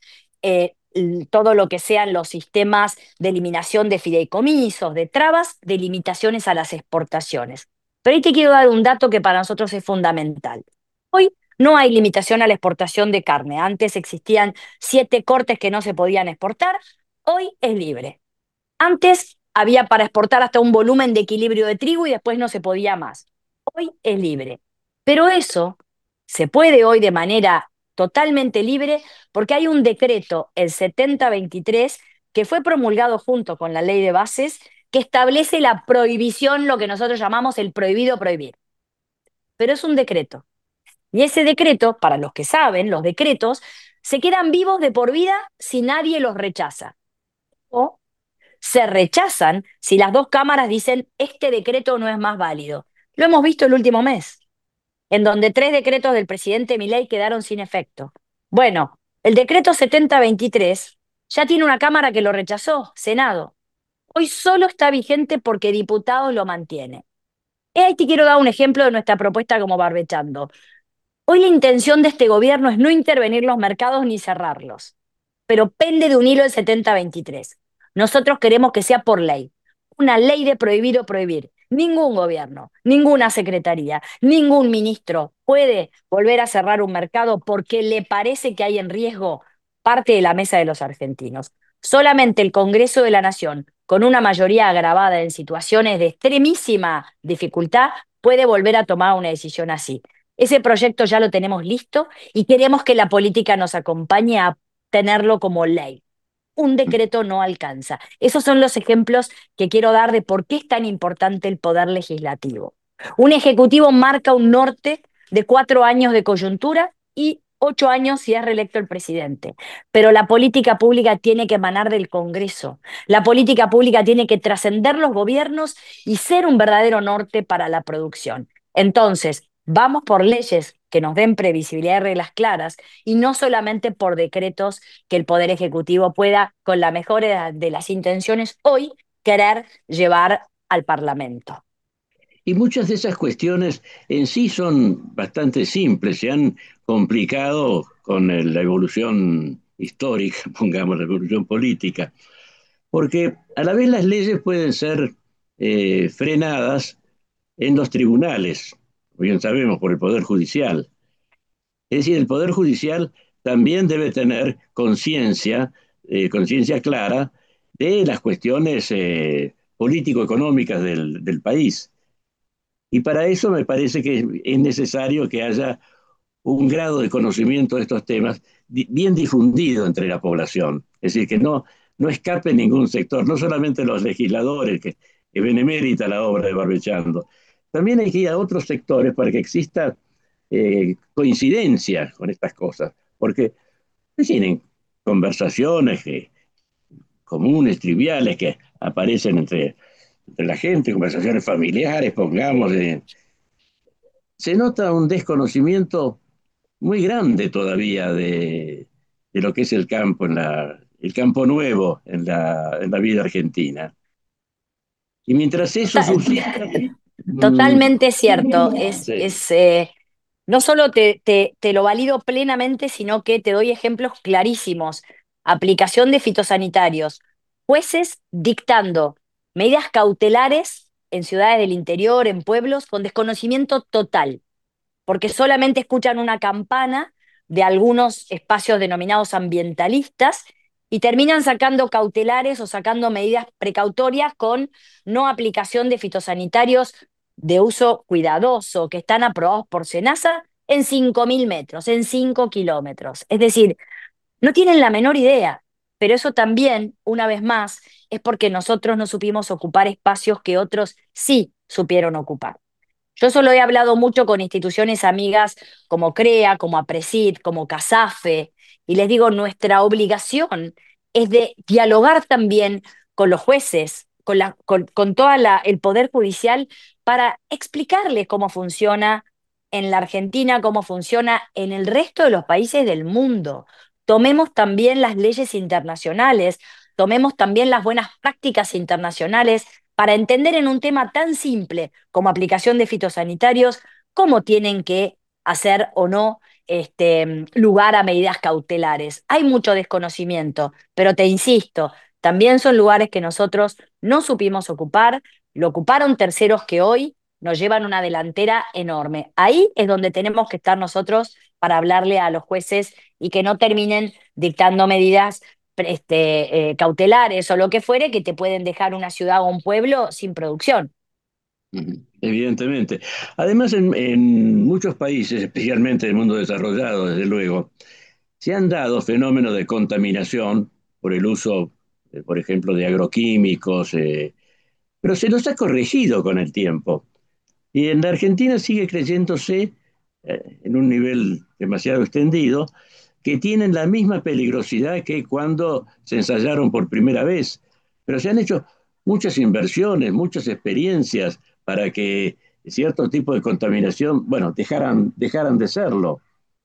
todo lo que sean los sistemas de eliminación de fideicomisos, de trabas, de limitaciones a las exportaciones. Pero ahí te quiero dar un dato que para nosotros es fundamental. Hoy no hay limitación a la exportación de carne. Antes existían 7 cortes que no se podían exportar. Hoy es libre. Antes había para exportar hasta un volumen de equilibrio de trigo y después no se podía más. Hoy es libre. Pero eso se puede hoy de manera totalmente libre porque hay un decreto, el 7023, que fue promulgado junto con la ley de bases, que establece la prohibición, lo que nosotros llamamos el prohibido prohibir. Pero es un decreto. Y ese decreto, para los que saben, los decretos se quedan vivos de por vida si nadie los rechaza. O se rechazan si las 2 cámaras dicen este decreto no es más válido. Lo hemos visto el último mes, en donde 3 decretos del presidente Milei quedaron sin efecto. Bueno, el decreto 7023 ya tiene una cámara que lo rechazó, Senado. Hoy solo está vigente porque diputados lo mantienen. Y ahí te quiero dar un ejemplo de nuestra propuesta como Barbechando. Hoy la intención de este gobierno es no intervenir los mercados ni cerrarlos, pero pende de un hilo el 7023. Nosotros queremos que sea por ley, una ley de prohibido prohibir. Ningún gobierno, ninguna secretaría, ningún ministro puede volver a cerrar un mercado porque le parece que hay en riesgo parte de la mesa de los argentinos. Solamente el Congreso de la Nación, con una mayoría agravada en situaciones de extremísima dificultad, puede volver a tomar una decisión así. Ese proyecto ya lo tenemos listo y queremos que la política nos acompañe a tenerlo como ley. Un decreto no alcanza. Esos son los ejemplos que quiero dar de por qué es tan importante el poder legislativo. Un ejecutivo marca un norte de 4 años de coyuntura y 8 años si es reelecto el presidente. Pero la política pública tiene que emanar del Congreso. La política pública tiene que trascender los gobiernos y ser un verdadero norte para la producción. Entonces, vamos por leyes que nos den previsibilidad y reglas claras y no solamente por decretos que el Poder Ejecutivo pueda, con la mejor de las intenciones, hoy querer llevar al Parlamento. Y muchas de esas cuestiones en sí son bastante simples, se han complicado con la evolución histórica, pongamos la evolución política, porque a la vez las leyes pueden ser frenadas en los tribunales, bien sabemos, por el Poder Judicial. Es decir, el Poder Judicial también debe tener conciencia clara de las cuestiones político-económicas del país. Y para eso me parece que es necesario que haya un grado de conocimiento de estos temas bien difundido entre la población. Es decir, que no escape ningún sector, no solamente los legisladores, que benemérita la obra de Barbechando. También hay que ir a otros sectores para que exista coincidencia con estas cosas, porque tienen conversaciones comunes, triviales, que aparecen entre la gente, conversaciones familiares, pongamos. Se nota un desconocimiento muy grande todavía de lo que es el campo, el campo nuevo en la vida argentina. Y mientras eso subsista... Totalmente cierto. Sí. No solo te lo valido plenamente, sino que te doy ejemplos clarísimos. Aplicación de fitosanitarios. Jueces dictando medidas cautelares en ciudades del interior, en pueblos, con desconocimiento total, porque solamente escuchan una campana de algunos espacios denominados ambientalistas y terminan sacando cautelares o sacando medidas precautorias con no aplicación de fitosanitarios de uso cuidadoso que están aprobados por SENASA en 5.000 metros, en 5 kilómetros. Es decir, no tienen la menor idea, pero eso también, una vez más, es porque nosotros no supimos ocupar espacios que otros sí supieron ocupar. Yo solo he hablado mucho con instituciones amigas como CREA, como APRESID, como CASAFE, y les digo, nuestra obligación es de dialogar también con los jueces, con todo el Poder Judicial, para explicarles cómo funciona en la Argentina, cómo funciona en el resto de los países del mundo. Tomemos también las leyes internacionales. tomemos también las buenas prácticas internacionales para entender en un tema tan simple como aplicación de fitosanitarios cómo tienen que hacer o no lugar a medidas cautelares. Hay mucho desconocimiento, pero te insisto, también son lugares que nosotros no supimos ocupar, lo ocuparon terceros que hoy nos llevan una delantera enorme. Ahí es donde tenemos que estar nosotros para hablarle a los jueces y que no terminen dictando medidas cautelares o lo que fuere que te pueden dejar una ciudad o un pueblo sin producción. Evidentemente. Además, en muchos países, especialmente en el mundo desarrollado, desde luego, se han dado fenómenos de contaminación por el uso, por ejemplo, de agroquímicos, pero se los ha corregido con el tiempo. Y en la Argentina sigue creyéndose, en un nivel demasiado extendido, que tienen la misma peligrosidad que cuando se ensayaron por primera vez. Pero se han hecho muchas inversiones, muchas experiencias para que cierto tipo de contaminación, bueno, dejaran de serlo.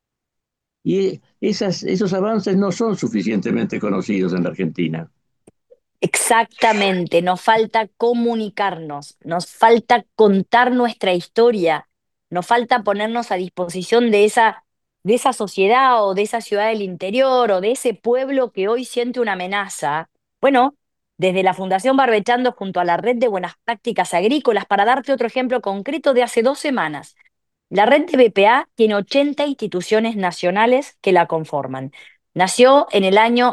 Y esos avances no son suficientemente conocidos en la Argentina. Exactamente, nos falta comunicarnos, nos falta contar nuestra historia, nos falta ponernos a disposición de esa sociedad o de esa ciudad del interior o de ese pueblo que hoy siente una amenaza. Bueno, desde la Fundación Barbechando junto a la Red de Buenas Prácticas Agrícolas, para darte otro ejemplo concreto de hace 2 semanas, la red de BPA tiene 80 instituciones nacionales que la conforman. Nació en el año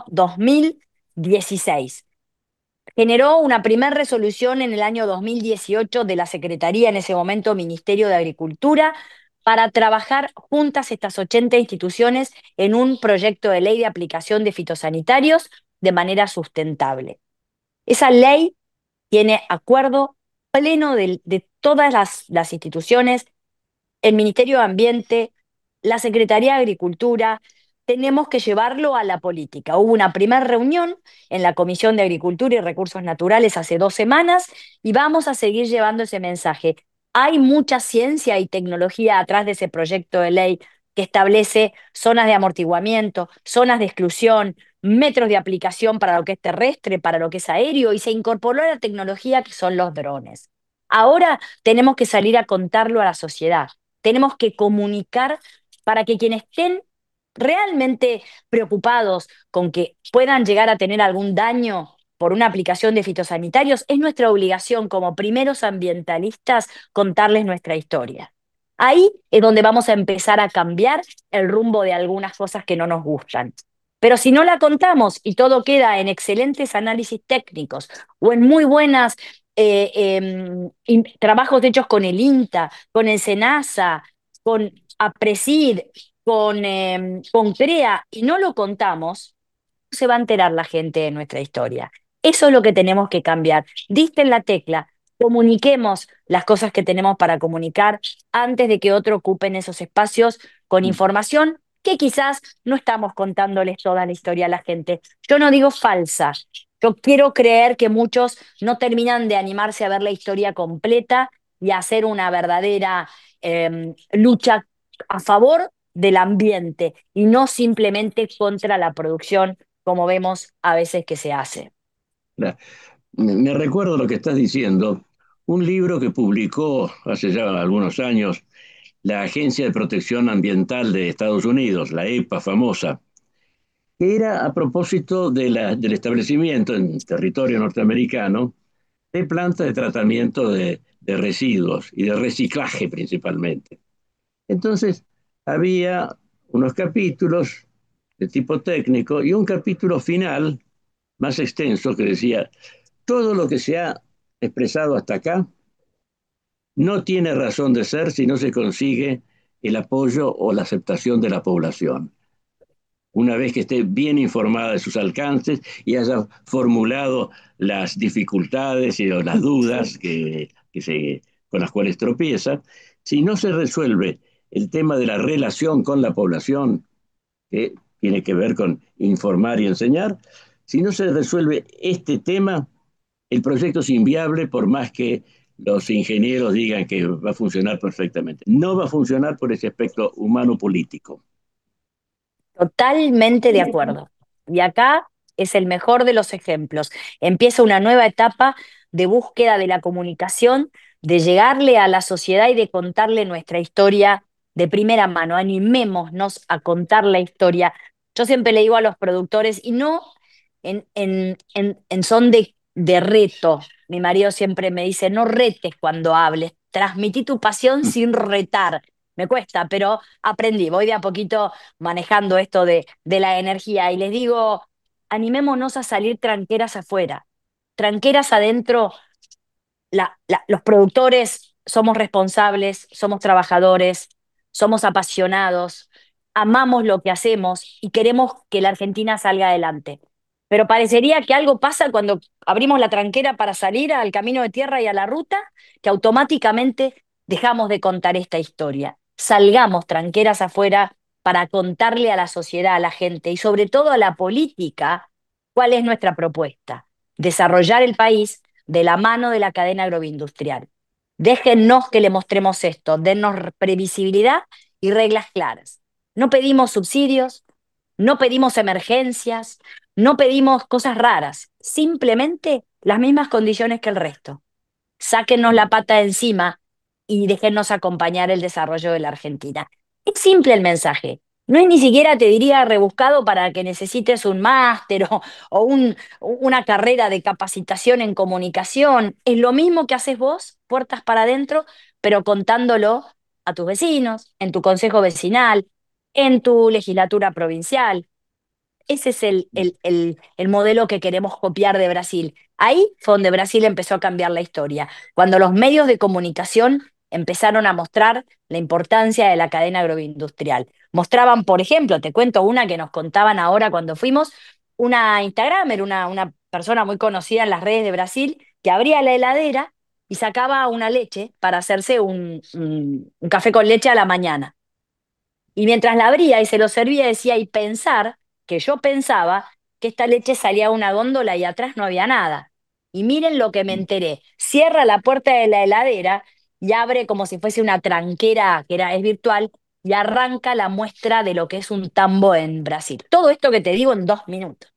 2016. Generó una primera resolución en el año 2018 de la Secretaría, en ese momento Ministerio de Agricultura, para trabajar juntas estas 80 instituciones en un proyecto de ley de aplicación de fitosanitarios de manera sustentable. Esa ley tiene acuerdo pleno de todas las instituciones, el Ministerio de Ambiente, la Secretaría de Agricultura. Tenemos que llevarlo a la política. Hubo una primera reunión en la Comisión de Agricultura y Recursos Naturales hace 2 semanas y vamos a seguir llevando ese mensaje. Hay mucha ciencia y tecnología atrás de ese proyecto de ley que establece zonas de amortiguamiento, zonas de exclusión, metros de aplicación para lo que es terrestre, para lo que es aéreo, y se incorporó a la tecnología que son los drones. Ahora tenemos que salir a contarlo a la sociedad. Tenemos que comunicar para que quienes estén realmente preocupados con que puedan llegar a tener algún daño por una aplicación de fitosanitarios, es nuestra obligación como primeros ambientalistas contarles nuestra historia. Ahí es donde vamos a empezar a cambiar el rumbo de algunas cosas que no nos gustan. Pero si no la contamos y todo queda en excelentes análisis técnicos o en muy buenas trabajos hechos con el INTA, con el SENASA, con APRESID, con CREA, y no lo contamos, no se va a enterar la gente de nuestra historia. Eso es lo que tenemos que cambiar. Diste en la tecla, comuniquemos las cosas que tenemos para comunicar antes de que otro ocupen esos espacios con información que quizás no estamos contándoles toda la historia a la gente. Yo no digo falsa, yo quiero creer que muchos no terminan de animarse a ver la historia completa y a hacer una verdadera lucha a favor del ambiente y no simplemente contra la producción, como vemos a veces que se hace. Me recuerdo lo que estás diciendo. Un libro que publicó hace ya algunos años la Agencia de Protección Ambiental de Estados Unidos, la EPA famosa, que era a propósito del establecimiento en territorio norteamericano de plantas de tratamiento de residuos y de reciclaje principalmente. Entonces, había unos capítulos de tipo técnico y un capítulo final más extenso que decía, todo lo que se ha expresado hasta acá no tiene razón de ser si no se consigue el apoyo o la aceptación de la población. Una vez que esté bien informada de sus alcances y haya formulado las dificultades y las dudas con las cuales tropieza, si no se resuelve el tema de la relación con la población, que tiene que ver con informar y enseñar, si no se resuelve este tema, el proyecto es inviable por más que los ingenieros digan que va a funcionar perfectamente. No va a funcionar por ese aspecto humano-político. Totalmente de acuerdo. Y acá es el mejor de los ejemplos. Empieza una nueva etapa de búsqueda de la comunicación, de llegarle a la sociedad y de contarle nuestra historia de primera mano. Animémonos a contar la historia. Yo siempre le digo a los productores, y no en son de reto. Mi marido siempre me dice, no retes cuando hables, transmití tu pasión sin retar. Me cuesta, pero aprendí, voy de a poquito manejando esto de la energía y les digo, animémonos a salir tranqueras afuera, tranqueras adentro. Los productores somos responsables, somos trabajadores, somos apasionados, amamos lo que hacemos y queremos que la Argentina salga adelante. Pero parecería que algo pasa cuando abrimos la tranquera para salir al camino de tierra y a la ruta, que automáticamente dejamos de contar esta historia. Salgamos tranqueras afuera para contarle a la sociedad, a la gente y sobre todo a la política cuál es nuestra propuesta. Desarrollar el país de la mano de la cadena agroindustrial. Déjennos que le mostremos esto, dennos previsibilidad y reglas claras. No pedimos subsidios, no pedimos emergencias, no pedimos cosas raras, simplemente las mismas condiciones que el resto. Sáquennos la pata de encima y déjennos acompañar el desarrollo de la Argentina. Es simple el mensaje. No es ni siquiera, te diría, rebuscado para que necesites un máster o una carrera de capacitación en comunicación. Es lo mismo que haces vos, puertas para adentro, pero contándolo a tus vecinos, en tu consejo vecinal, en tu legislatura provincial. Ese es el modelo que queremos copiar de Brasil. Ahí fue donde Brasil empezó a cambiar la historia, cuando los medios de comunicación empezaron a mostrar la importancia de la cadena agroindustrial. Mostraban, por ejemplo, te cuento una que nos contaban ahora cuando fuimos, una Instagramer, una persona muy conocida en las redes de Brasil, que abría la heladera y sacaba una leche para hacerse un café con leche a la mañana. Y mientras la abría y se lo servía, decía, y pensar, que yo pensaba que esta leche salía a una góndola y atrás no había nada. Y miren lo que me enteré. Cierra la puerta de la heladera y abre como si fuese una tranquera, es virtual, y arranca la muestra de lo que es un tambo en Brasil. Todo esto que te digo en 2 minutos.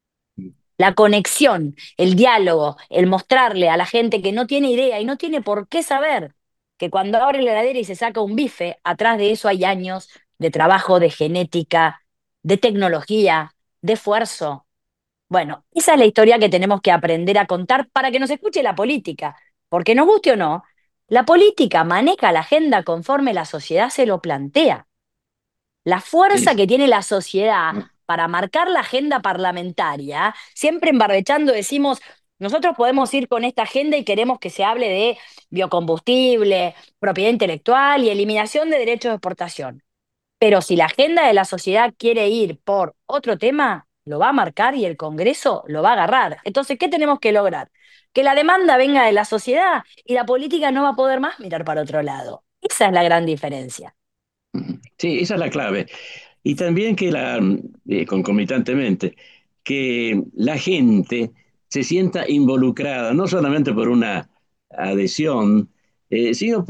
La conexión, el diálogo, el mostrarle a la gente que no tiene idea y no tiene por qué saber que cuando abre la heladera y se saca un bife, atrás de eso hay años de trabajo, de genética, de tecnología, de esfuerzo. Bueno, esa es la historia que tenemos que aprender a contar para que nos escuche la política, porque nos guste o no, la política maneja la agenda conforme la sociedad se lo plantea. La fuerza que tiene la sociedad para marcar la agenda parlamentaria, siempre en Barbechando decimos, nosotros podemos ir con esta agenda y queremos que se hable de biocombustible, propiedad intelectual y eliminación de derechos de exportación. Pero si la agenda de la sociedad quiere ir por otro tema, lo va a marcar y el Congreso lo va a agarrar. Entonces, ¿qué tenemos que lograr? Que la demanda venga de la sociedad y la política no va a poder más mirar para otro lado. Esa es la gran diferencia. Sí, esa es la clave. Y también que concomitantemente, que la gente se sienta involucrada, no solamente por una adhesión, sino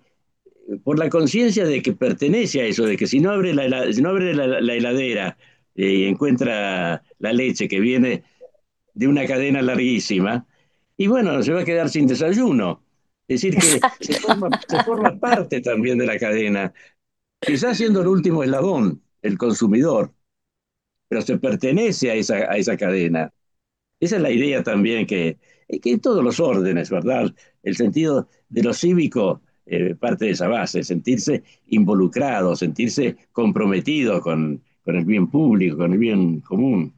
por la conciencia de que pertenece a eso, de que si no abre si no abre la heladera y encuentra la leche que viene de una cadena larguísima, y bueno, se va a quedar sin desayuno. Es decir, que se forma parte también de la cadena, quizás siendo el último eslabón, el consumidor, pero se pertenece a esa cadena. Esa es la idea también que en todos los órdenes, ¿verdad? El sentido de lo cívico parte de esa base, sentirse involucrado, sentirse comprometido con el bien público, con el bien común.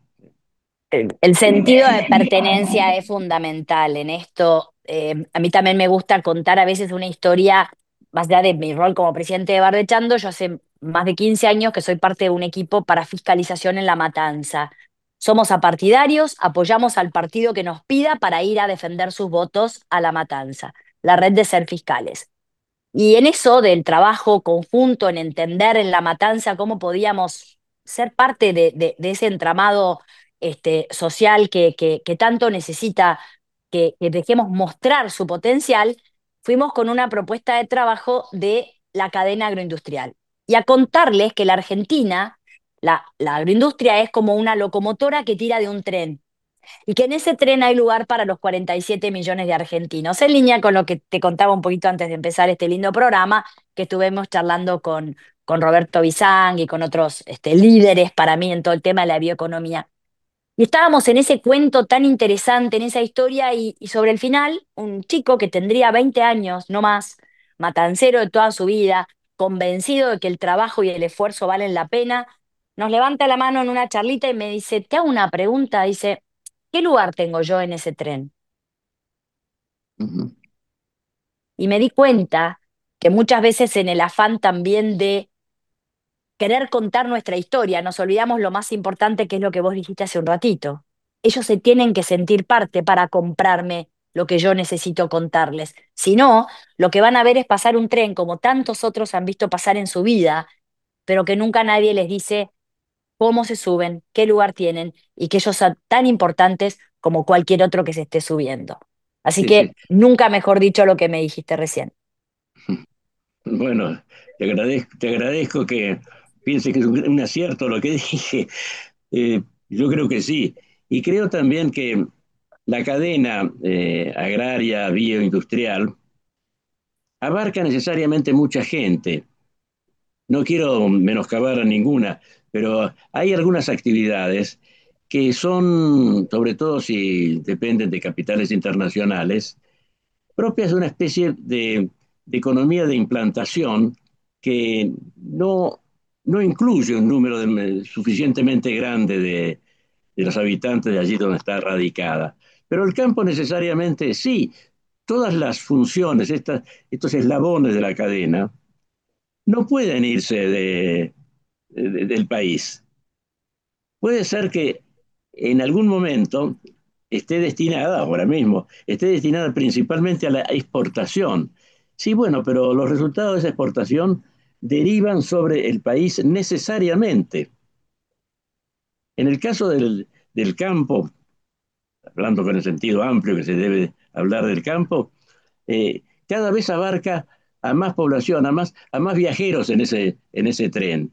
El sentido de pertenencia es fundamental en esto. A mí también me gusta contar a veces una historia, más allá de mi rol como presidente de Bardechando. Yo hace más de 15 años que soy parte de un equipo para fiscalización en La Matanza. Somos apartidarios, apoyamos al partido que nos pida para ir a defender sus votos a La Matanza, la red de ser fiscales. Y en eso del trabajo conjunto, en entender en La Matanza cómo podíamos ser parte de ese entramado social que tanto necesita que dejemos mostrar su potencial, fuimos con una propuesta de trabajo de la cadena agroindustrial y a contarles que la Argentina La agroindustria es como una locomotora que tira de un tren y que en ese tren hay lugar para los 47 millones de argentinos, en línea con lo que te contaba un poquito antes de empezar este lindo programa, que estuvimos charlando con Roberto Bizang y con otros líderes para mí en todo el tema de la bioeconomía. Y estábamos en ese cuento tan interesante, en esa historia, y sobre el final, un chico que tendría 20 años, no más, matancero de toda su vida, convencido de que el trabajo y el esfuerzo valen la pena, nos levanta la mano en una charlita y me dice, te hago una pregunta, dice, ¿qué lugar tengo yo en ese tren? Ujú. Y me di cuenta que muchas veces en el afán también de querer contar nuestra historia, nos olvidamos lo más importante, que es lo que vos dijiste hace un ratito. Ellos se tienen que sentir parte para comprarme lo que yo necesito contarles. Si no, lo que van a ver es pasar un tren como tantos otros han visto pasar en su vida, pero que nunca nadie les dice cómo se suben, qué lugar tienen y que ellos son tan importantes como cualquier otro que se esté subiendo. Así Sí, sí. que nunca mejor dicho lo que me dijiste recién. Bueno, te agradezco que pienses que es un acierto lo que dije. Yo creo que sí. Y creo también que la cadena agraria, bioindustrial, abarca necesariamente mucha gente. No quiero menoscabar a ninguna, pero hay algunas actividades que son, sobre todo si dependen de capitales internacionales, propias de una especie de economía de implantación que no incluye un número suficientemente grande de los habitantes de allí donde está radicada. Pero el campo necesariamente sí, todas las funciones, estos eslabones de la cadena, no pueden irse del país. Puede ser que en algún momento esté destinada, ahora mismo, esté destinada principalmente a la exportación. Sí, bueno, pero los resultados de esa exportación derivan sobre el país necesariamente. En el caso del campo, hablando con el sentido amplio que se debe hablar del campo, cada vez abarca a más población, a más viajeros en ese tren.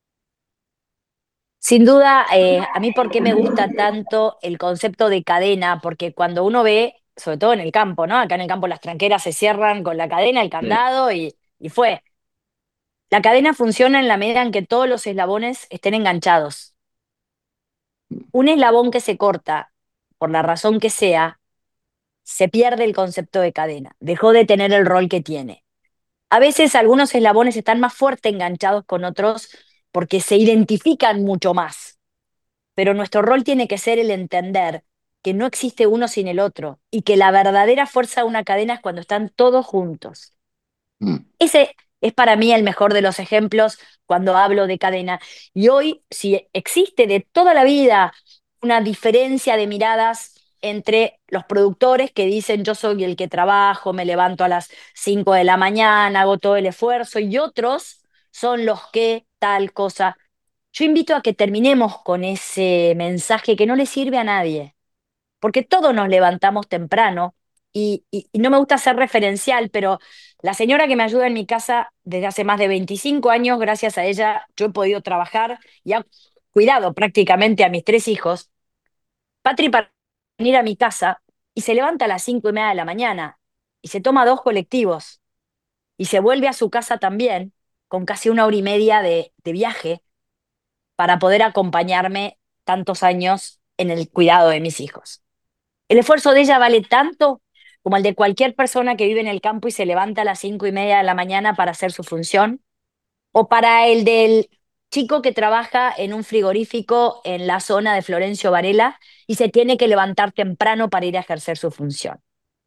Sin duda, a mí por qué me gusta tanto el concepto de cadena, porque cuando uno ve, sobre todo en el campo, ¿no? Acá en el campo las tranqueras se cierran con la cadena, el candado y fue. La cadena funciona en la medida en que todos los eslabones estén enganchados. Un eslabón que se corta, por la razón que sea, se pierde el concepto de cadena, dejó de tener el rol que tiene. A veces algunos eslabones están más fuerte enganchados con otros porque se identifican mucho más, pero nuestro rol tiene que ser el entender que no existe uno sin el otro y que la verdadera fuerza de una cadena es cuando están todos juntos. Mm. Ese es para mí el mejor de los ejemplos cuando hablo de cadena. Y hoy, si existe de toda la vida una diferencia de miradas entre los productores que dicen yo soy el que trabajo, me levanto a las 5 de la mañana, hago todo el esfuerzo, y otros son los que tal cosa. Yo invito a que terminemos con ese mensaje que no le sirve a nadie, porque todos nos levantamos temprano y no me gusta ser referencial, pero la señora que me ayuda en mi casa desde hace más de 25 años, gracias a ella, yo he podido trabajar y ha cuidado prácticamente a mis 3 hijos. Patri para venir a mi casa y se levanta a las 5:30 de la mañana y se toma 2 colectivos y se vuelve a su casa también con casi 1 hora y media de viaje para poder acompañarme tantos años en el cuidado de mis hijos. El esfuerzo de ella vale tanto como el de cualquier persona que vive en el campo y se levanta a las 5:30 de la mañana para hacer su función, o para el del chico que trabaja en un frigorífico en la zona de Florencio Varela y se tiene que levantar temprano para ir a ejercer su función.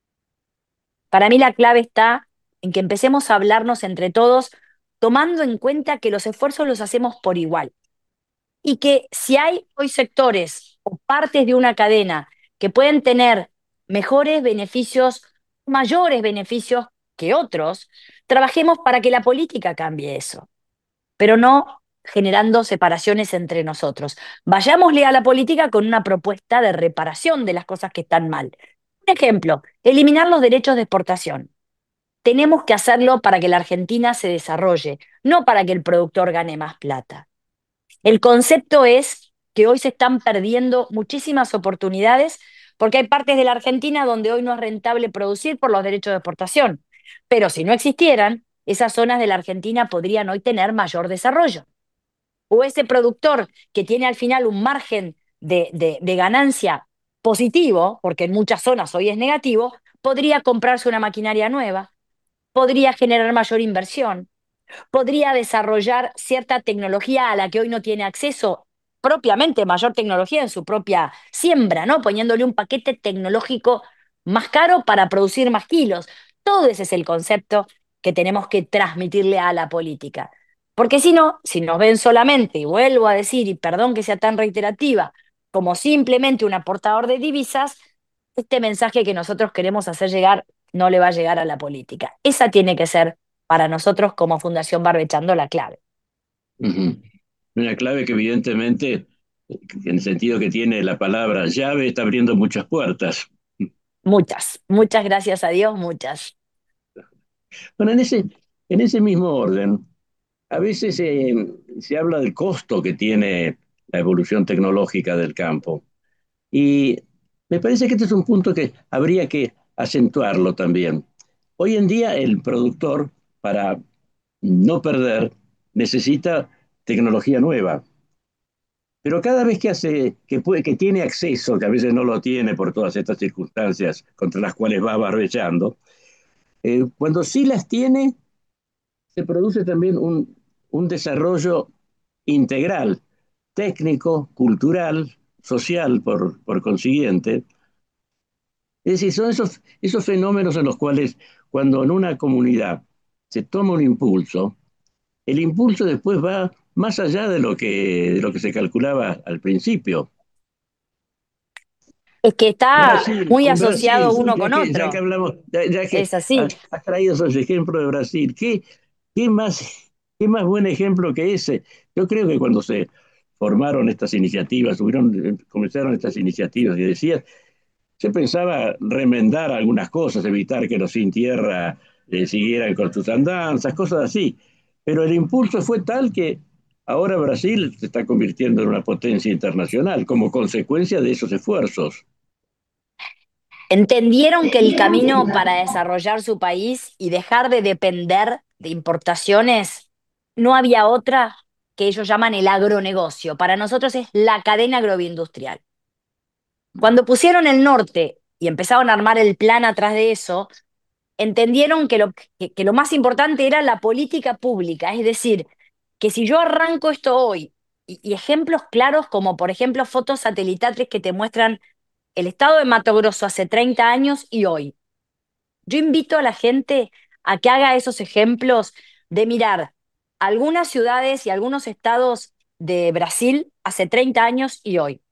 Para mí la clave está en que empecemos a hablarnos entre todos, tomando en cuenta que los esfuerzos los hacemos por igual y que si hay hoy sectores o partes de una cadena que pueden tener mejores beneficios, mayores beneficios que otros, trabajemos para que la política cambie eso, pero no generando separaciones entre nosotros. Vayámosle a la política con una propuesta de reparación de las cosas que están mal. Un ejemplo, eliminar los derechos de exportación. Tenemos que hacerlo para que la Argentina se desarrolle, no para que el productor gane más plata. El concepto es que hoy se están perdiendo muchísimas oportunidades porque hay partes de la Argentina donde hoy no es rentable producir por los derechos de exportación. Pero si no existieran, esas zonas de la Argentina podrían hoy tener mayor desarrollo. O ese productor que tiene al final un margen de ganancia positivo, porque en muchas zonas hoy es negativo, podría comprarse una maquinaria nueva, podría generar mayor inversión, podría desarrollar cierta tecnología a la que hoy no tiene acceso, propiamente mayor tecnología en su propia siembra, ¿no? Poniéndole un paquete tecnológico más caro para producir más kilos. Todo ese es el concepto que tenemos que transmitirle a la política. Porque si no, si nos ven solamente, y vuelvo a decir, y perdón que sea tan reiterativa, como simplemente un aportador de divisas, este mensaje que nosotros queremos hacer llegar no le va a llegar a la política. Esa tiene que ser para nosotros como Fundación Barbechando la clave. Ujú. Una clave que evidentemente, en el sentido que tiene la palabra llave, está abriendo muchas puertas. Muchas gracias a Dios, muchas. Bueno, en ese mismo orden, a veces se habla del costo que tiene la evolución tecnológica del campo. Y me parece que este es un punto que habría que acentuarlo también. Hoy en día el productor, para no perder, necesita tecnología nueva. Pero cada vez que tiene acceso, que a veces no lo tiene por todas estas circunstancias contra las cuales va barbechando, cuando sí las tiene, se produce también un desarrollo integral, técnico, cultural, social, por consiguiente. Es decir, son esos fenómenos en los cuales cuando en una comunidad se toma un impulso, el impulso después va más allá de lo que se calculaba al principio. Es que está Brasil, muy en asociado Brasil, uno ya con que, ya que otro. hablamos, ya que Es así. has traído esos ejemplos de Brasil, qué más, qué más buen ejemplo que ese? Yo creo que cuando se formaron estas iniciativas, comenzaron estas iniciativas que decías, se pensaba remendar algunas cosas, evitar que los sin tierra siguieran con sus andanzas, cosas así. Pero el impulso fue tal que ahora Brasil se está convirtiendo en una potencia internacional como consecuencia de esos esfuerzos. Entendieron que el camino para desarrollar su país y dejar de depender de importaciones, no había otra que ellos llaman el agronegocio. Para nosotros es la cadena agroindustrial. Cuando pusieron el norte y empezaron a armar el plan atrás de eso, entendieron que lo más importante era la política pública, es decir, que si yo arranco esto hoy, y ejemplos claros como por ejemplo fotos satelitales que te muestran el estado de Mato Grosso hace 30 años y hoy. Yo invito a la gente a que haga esos ejemplos de mirar algunas ciudades y algunos estados de Brasil hace 30 años y hoy.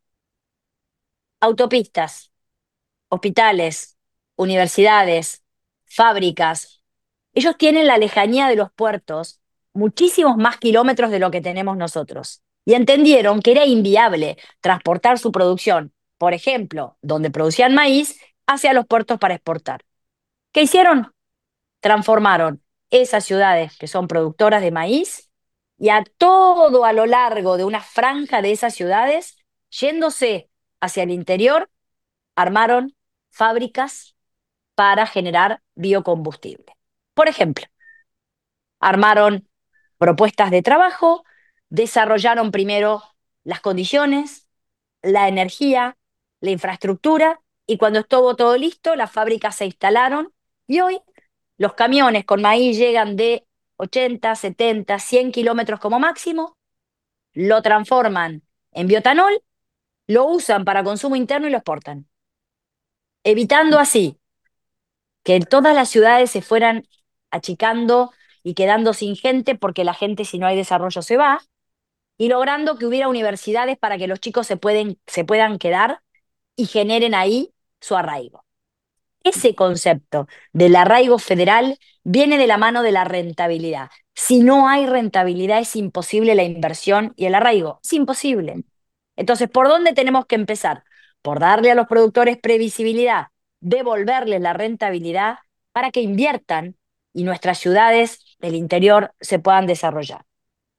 Autopistas, hospitales, universidades, fábricas. Ellos tienen la lejanía de los puertos, muchísimos más kilómetros de lo que tenemos nosotros. Y entendieron que era inviable transportar su producción, por ejemplo, donde producían maíz, hacia los puertos para exportar. ¿Qué hicieron? Transformaron esas ciudades que son productoras de maíz y a todo a lo largo de una franja de esas ciudades, yéndose hacia el interior, armaron fábricas para generar biocombustible. Por ejemplo, armaron propuestas de trabajo, desarrollaron primero las condiciones, la energía, la infraestructura, y cuando estuvo todo listo, las fábricas se instalaron y hoy los camiones con maíz llegan de 80, 70, 100 kilómetros como máximo, lo transforman en biotanol, lo usan para consumo interno y lo exportan, evitando así que todas las ciudades se fueran achicando y quedando sin gente porque la gente si no hay desarrollo se va, y logrando que hubiera universidades para que los chicos se puedan quedar y generen ahí su arraigo. Ese concepto del arraigo federal viene de la mano de la rentabilidad. Si no hay rentabilidad es imposible la inversión y el arraigo. Es imposible. Entonces, ¿por dónde tenemos que empezar? Por darle a los productores previsibilidad, devolverles la rentabilidad para que inviertan y nuestras ciudades del interior se puedan desarrollar.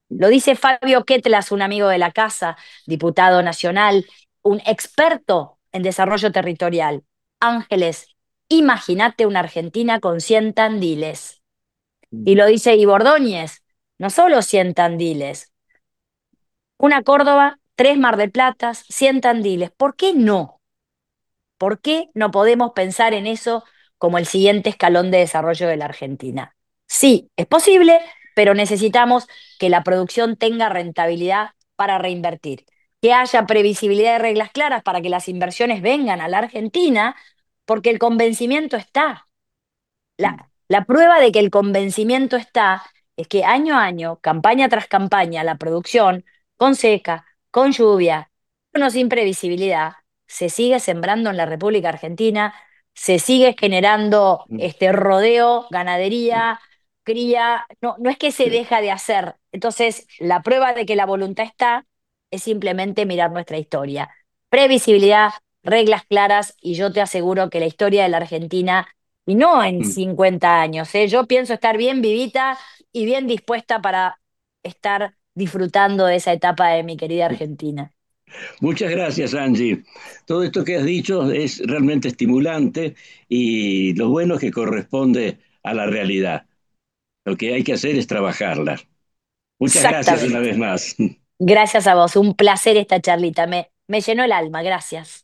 Lo dice Fabio Ketlas, un amigo de la casa, diputado nacional, un experto en desarrollo territorial. Ángeles, imagínate una Argentina con 100 Tandiles. Y lo dice Ivo Ordóñez, no solo 100 Tandiles, una Córdoba, 3 Mar del Plata, 100 Tandiles. ¿Por qué no? ¿Por qué no podemos pensar en eso como el siguiente escalón de desarrollo de la Argentina? Sí, es posible, pero necesitamos que la producción tenga rentabilidad para reinvertir, que haya previsibilidad de reglas claras para que las inversiones vengan a la Argentina, porque el convencimiento está. La prueba de que el convencimiento está es que año a año, campaña tras campaña, la producción, con seca, con lluvia, con o sin previsibilidad, se sigue sembrando en la República Argentina, se sigue generando rodeo, ganadería, cría, no es que se deja de hacer. Entonces, la prueba de que la voluntad está es simplemente mirar nuestra historia. Previsibilidad, reglas claras, y yo te aseguro que la historia de la Argentina, y no en 50 años, yo pienso estar bien vivita y bien dispuesta para estar disfrutando de esa etapa de mi querida Argentina. Muchas gracias, Angie. Todo esto que has dicho es realmente estimulante y lo bueno es que corresponde a la realidad. Lo que hay que hacer es trabajarla. Muchas gracias una vez más. Gracias a vos, un placer esta charlita, me llenó el alma, gracias.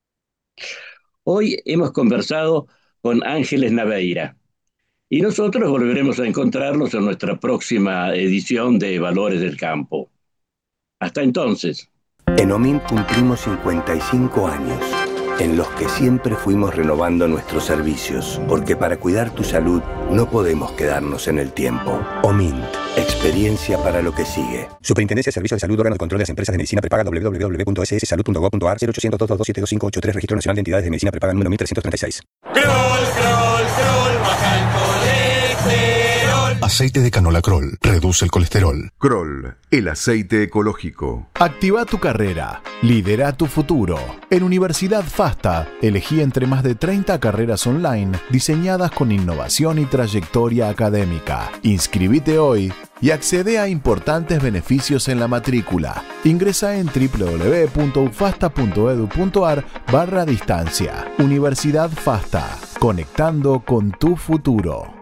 Hoy hemos conversado con Ángeles Naveira y nosotros volveremos a encontrarnos en nuestra próxima edición de Valores del Campo. Hasta entonces. En OMINT cumplimos 55 años, en los que siempre fuimos renovando nuestros servicios, porque para cuidar tu salud no podemos quedarnos en el tiempo. OMINT, experiencia para lo que sigue. Superintendencia de Servicios de Salud, órgano de control de las empresas de medicina prepaga, www.sssalud.gov.ar, 0800 222 7583, Registro Nacional de Entidades de Medicina Prepaga número 1336. Baja el colesterol. Aceite de canola Kroll reduce el colesterol. Kroll, el aceite ecológico. Activa tu carrera. Lidera tu futuro. En Universidad FASTA, elegí entre más de 30 carreras online diseñadas con innovación y trayectoria académica. Inscribite hoy y accede a importantes beneficios en la matrícula. Ingresa en www.ufasta.edu.ar/distancia. Universidad FASTA, conectando con tu futuro.